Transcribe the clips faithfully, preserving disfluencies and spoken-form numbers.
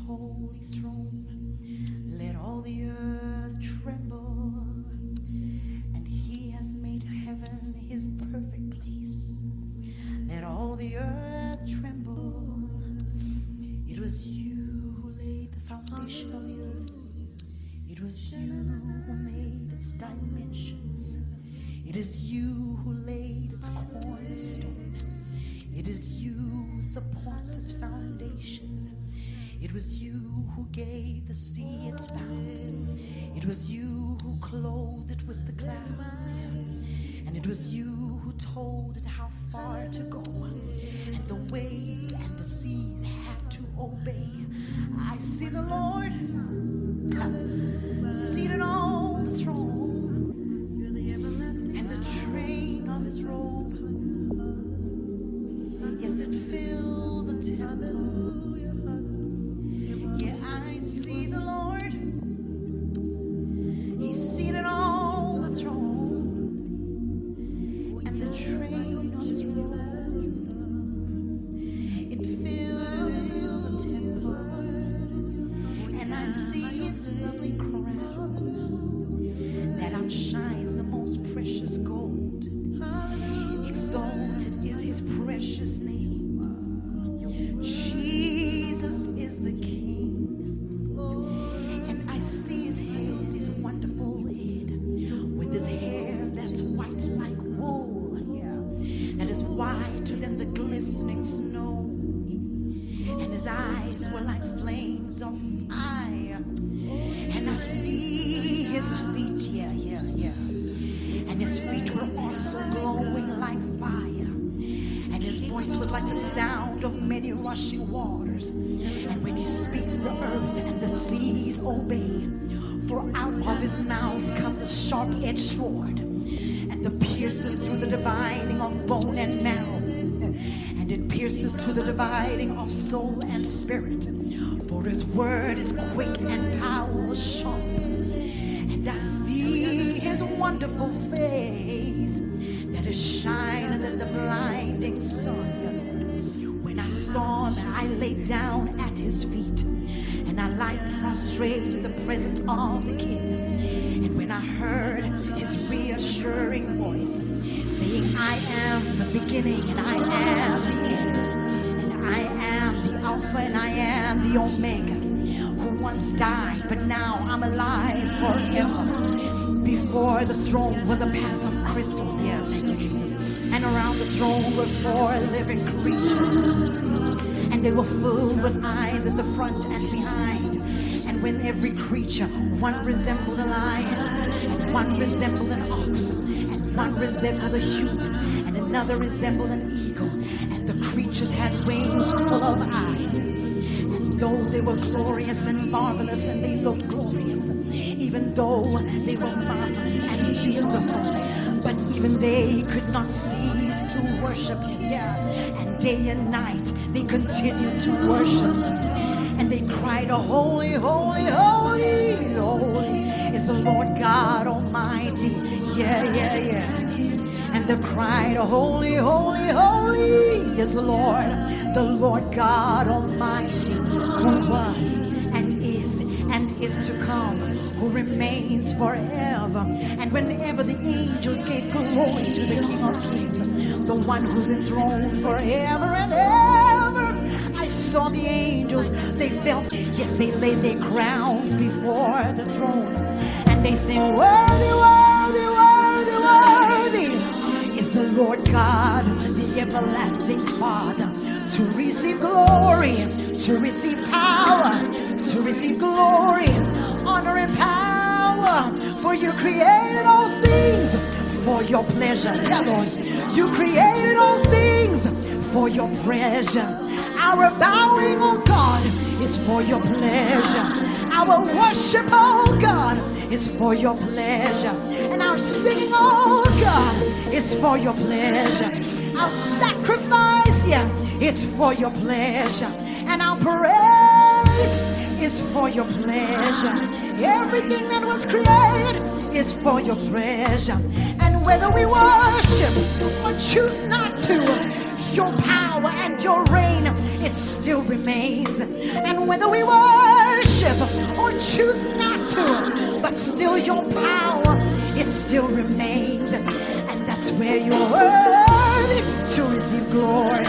holy throne. Let all the earth tremble. And he has made heaven his perfect place. Let all the earth tremble. It was you who laid the foundation of the earth. It was you who made its dimensions. It is you who laid its cornerstone. It is you who supports its foundations. It was you who gave the sea its bounds. It was you who clothed it with the clouds. And it was you who told it how far to go. And the waves and the seas had to obey. I see the Lord seated on the throne, and the train of his robe, yes, it fills the temple. Yeah, I see the Lord. He's seated on the throne, and the train of his robe, it fills the temple. And I see his lovely crown that outshines the most precious gold. Exalted is his precious name. Jesus is the King. And I see his head, his wonderful head, with his hair that's white like wool, yeah, that is whiter than the glistening snow. And his eyes were like flames of fire. And I see his feet, yeah, yeah, yeah. And his feet were also glowing like fire. And his voice was like the sound of many rushing waters. And when he speaks, the earth and the seas obey. For out of his mouth comes a sharp-edged sword, and it pierces through the dividing of bone and marrow. And it pierces to the dividing of soul and spirit. For his word is quick and powerful, sharp. And I see his wonderful face that is shining than the blinding sun. When I saw him, I lay down at his feet, and I lie prostrate in the presence of the King. And when I heard his reassuring voice saying, I am the beginning and I am the end, and I am the Alpha and I am the Omega, who once died but now I'm alive forever. Before the throne was a path of crystals, yeah, thank you, Jesus. And around the throne were four living creatures, and they were filled with eyes at the front and behind. And when every creature, one resembled a lion, one resembled an ox, and one resembled a human, and another resembled an eagle. And the creatures had wings full of eyes. And though they were glorious and marvelous, and they looked glorious, even though they were marvelous and beautiful, but even they could not cease to worship him. Yeah. And day and night they continued to worship him. And they cried, oh, holy, holy, holy, holy is the Lord God Almighty. Yeah, yeah, yeah. And they cried, oh, holy, holy, holy is the Lord, the Lord God Almighty, who was and is and is to come, who remains forever. And whenever the angels gave glory to the King of Kings, the one who's enthroned forever and ever, I saw the angels, they fell, yes, they laid their crowns before the throne, and they sing, worthy, worthy, worthy, worthy is the Lord God, the everlasting Father, to receive glory, to receive power, to receive glory, honor and power. For you created all things for your pleasure. Yeah, Lord. You created all things for your pleasure. Our bowing, oh God, is for your pleasure. Our worship, oh God, is for your pleasure. And our singing, oh God, is for your pleasure. Our sacrifice, yeah, it's for your pleasure. And our praise is for your pleasure. Everything that was created is for your pleasure. And whether we worship or choose not to, your power and your reign, it still remains. And whether we worship or choose not to, but still your power, it still remains. And that's where you're worthy to receive glory.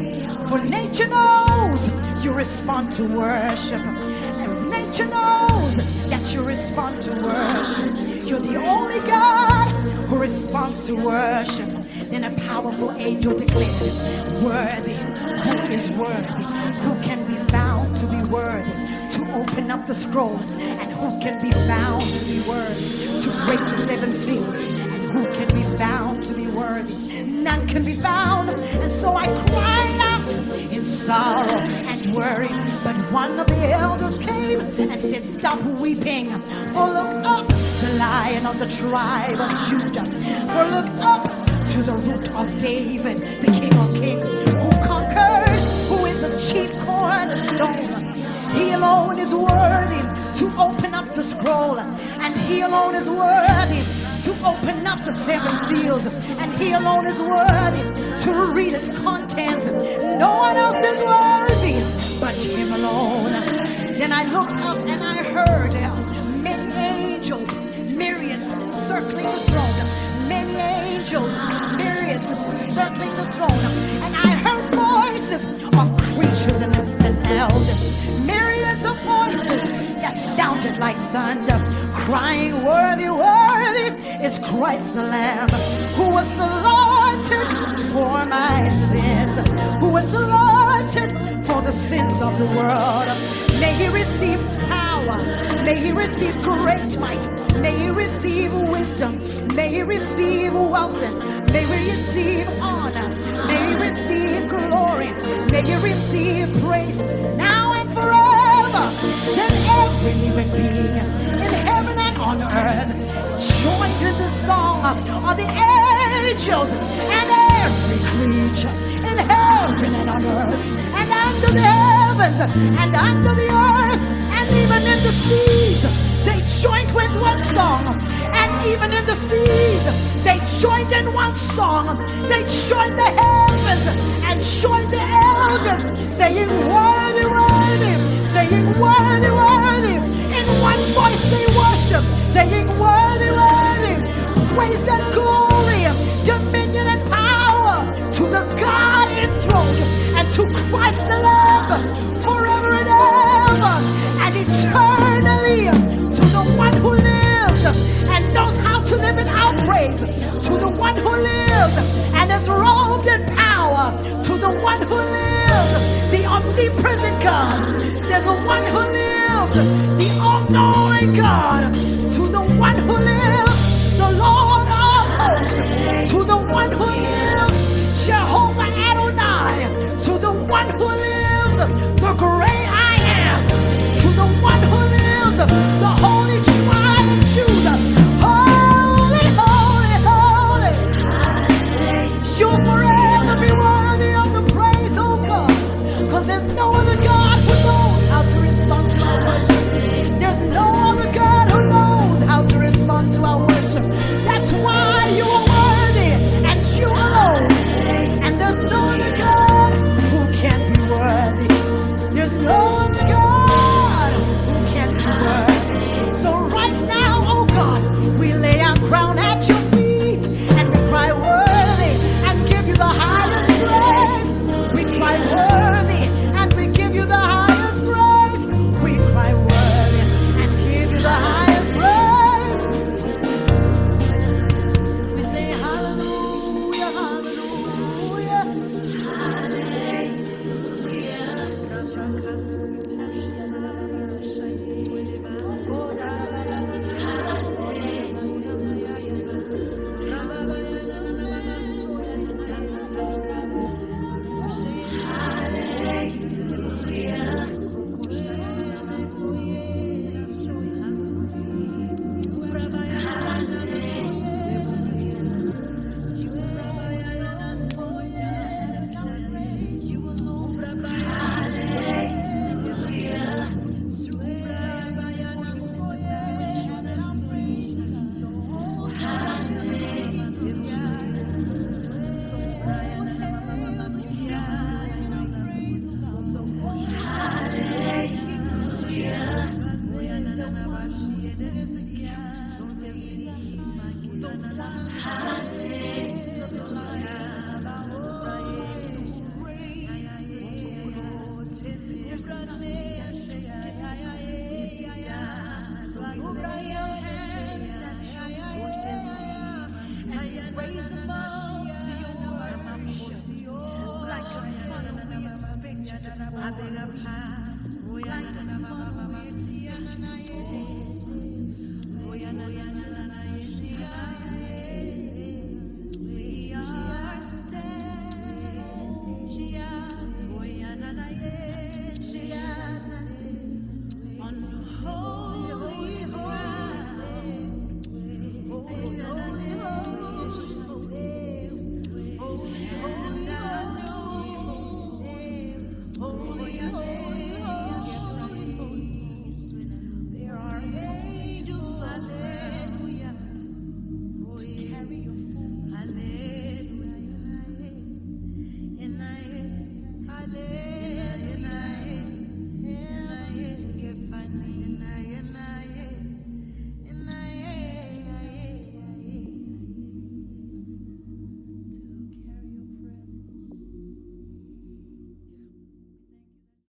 For nature knows you respond to worship. And nature knows that you respond to worship. You're the only God who responds to worship. Then a powerful angel declared, worthy, who is worthy? Who can be found to be worthy to open up the scroll? And who can be found to be worthy to break the seven seals? And who can be found to be worthy? None can be found. And so I cried out in sorrow and worry. But one of the elders came and said, stop weeping, for look up, the Lion of the tribe of Judah. For look up to the root of David, the King of Kings, who conquered, who is the chief cornerstone. He alone is worthy to open up the scroll, and he alone is worthy to open up the seven seals, and he alone is worthy to read its contents. No one else is worthy but him alone. Then I looked up and I heard many angels, myriads circling the throne, many angels, myriads circling the throne, and I heard voices of creatures and, and elders, myriads of voices that sounded like thunder, crying, worthy, worthy is Christ the Lamb, who was slaughtered for my sins, who was slaughtered for the sins of the world. May he receive power, may he receive great might, may he receive wisdom, may he receive wealth, may he receive honor, may he receive glory, may he receive praise now and forever. Then every living being in heaven and on earth joined in the song of the angels, and every creature in heaven and on earth and under the heavens and under the earth and even in the seas, they joined with one song. And even in the seas, they joined in one song. They joined the heavens and joined the elders, saying, worthy, worthy, saying, worthy, worthy. In one voice they worship, saying, worthy, worthy. Praise and glory, dominion and power to the God enthroned and to Christ the Lamb forever and ever and eternally, to the one who lives and knows how to live in our praise, to the one who lives and is robed in power, to the one who lives, the omnipresent God. There's a one who lives, the all-knowing God, to the one who lives, the Lord of hosts, to the one who lives, Jehovah Adonai, to the one who lives, the great I am, to the one who lives, the holy tribe of Judah. Holy, holy, holy. You'll forever be worthy of the praise, oh God, because there's no other God who knows how to respond to our worship. There's no other God who knows how to respond to our worship. That's why you are worthy, and you alone. And there's no other God who can be worthy. There's no high.